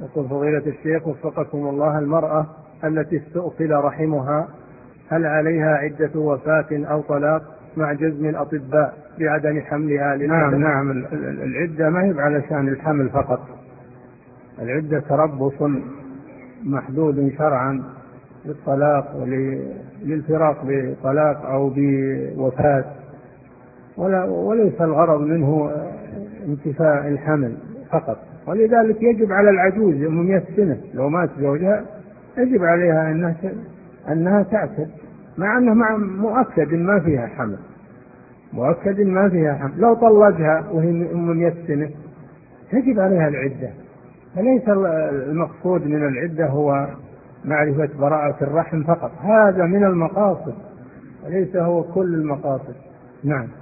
يقول فضيلة الشيخ وفقكم الله، المرأة التي استؤصل رحمها هل عليها عدة وفاة أو طلاق مع جزم الأطباء بعدم حملها للحدث؟ نعم العدة ما هي علشان الحمل فقط، العدة تربص محدود شرعا للطلاق وللفراق بطلاق أو بوفاة، وليس الغرض منه انتفاء الحمل فقط. ولذلك يجب على العجوز من 100 سنة لو مات زوجها يجب عليها أنها تعتد، مع أنه مؤكد ما فيها حمل، مؤكد ما فيها حمل. لو طلقها وهي من 100 سنة تجب عليها العدة. فليس المقصود من العدة هو معرفة براءة الرحم فقط، هذا من المقاصد وليس هو كل المقاصد. نعم.